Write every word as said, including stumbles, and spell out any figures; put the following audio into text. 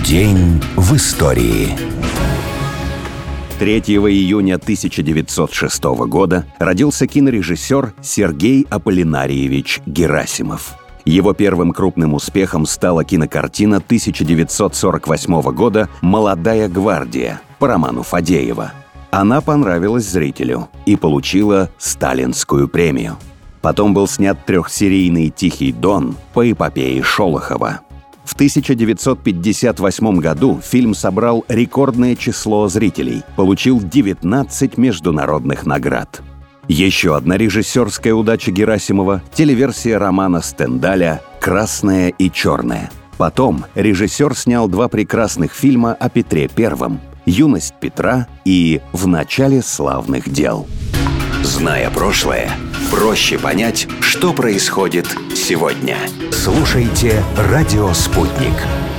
День в истории. третьего июня тысяча девятьсот шестого года родился кинорежиссер Сергей Аполлинариевич Герасимов. Его первым крупным успехом стала кинокартина тысяча девятьсот сорок восьмого года «Молодая гвардия» по роману Фадеева. Она понравилась зрителю и получила Сталинскую премию. Потом был снят трехсерийный «Тихий Дон» по эпопее Шолохова. В тысяча девятьсот пятьдесят восьмом году фильм собрал рекордное число зрителей, получил девятнадцать международных наград. Еще одна режиссерская удача Герасимова – телеверсия романа Стендаля «Красное и черное». Потом режиссер снял два прекрасных фильма о Петре Первом «Юность Петра» и «В начале славных дел». Зная прошлое, проще понять, что происходит сегодня. Слушайте «Радио Спутник».